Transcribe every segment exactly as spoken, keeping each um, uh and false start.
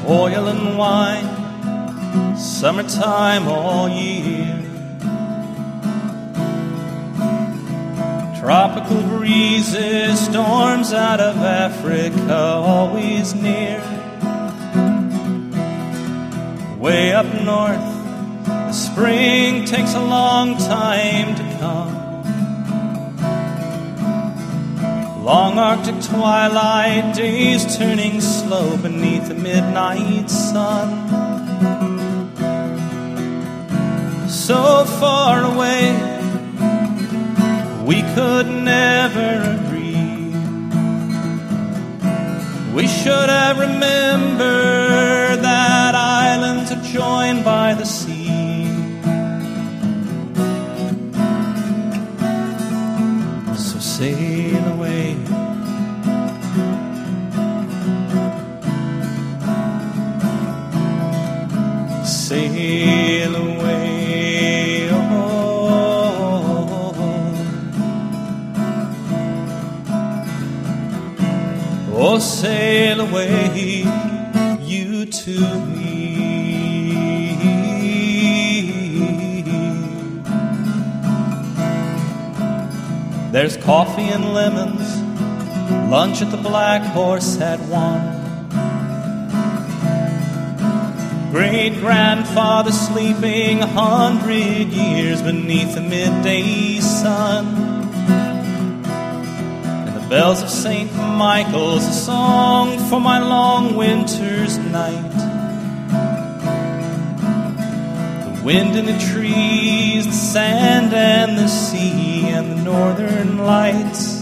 oil and wine, summertime all year. Tropical breezes, storms out of Africa, always near. Way up north, the spring takes a long time to come. Long Arctic twilight, days turning slow beneath the midnight sun. So far away, we could never agree. We should have remembered that islands are joined by the sea. So sail away. Sail away, oh, oh, sail away, you to me. There's coffee and lemons, lunch at the Black Horse at one. Great-grandfather sleeping a hundred years beneath the midday sun. And the bells of Saint Michael's a song for my long winter's night. The wind in the trees, the sand and the sea, and the northern lights.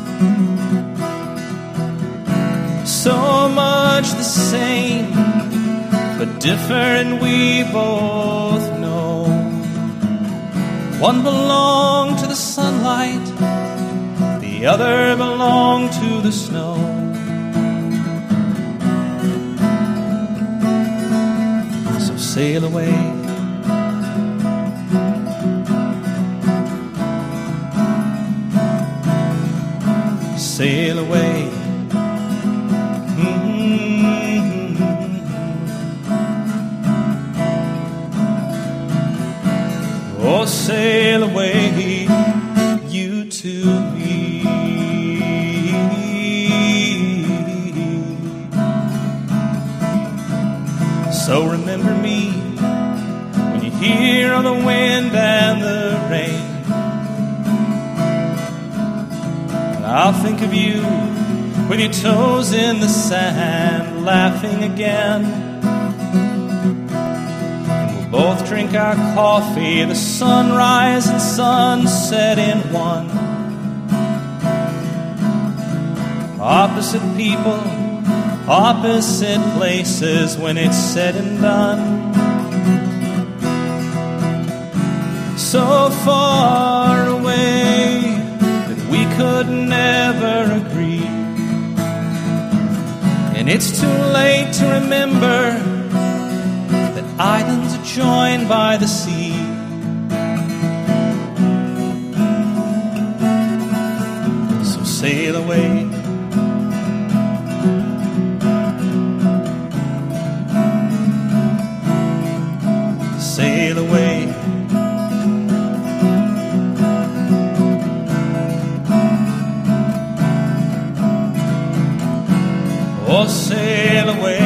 So much the same, but different we both know. One belonged to the sunlight, the other belonged to the snow. So sail away. Sail away. Oh, sail away, you to me. So remember me when you hear of the wind and the rain. And I'll think of you with your toes in the sand, laughing again. Both drink our coffee, the sunrise and sunset in one. Opposite people, opposite places when it's said and done. So far away that we could never agree. And it's too late to remember islands are joined by the sea. So sail away. Sail away. Oh, sail away.